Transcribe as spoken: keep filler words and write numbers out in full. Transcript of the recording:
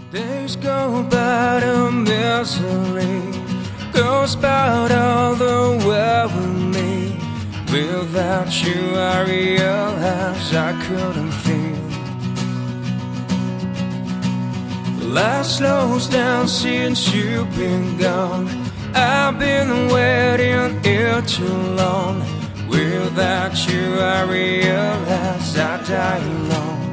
Days go by to misery, goes by all the world with me. Without you I realize I couldn't feel. Life slows down since you've been gone. I've been waiting here too long. Without you I realize I die alone.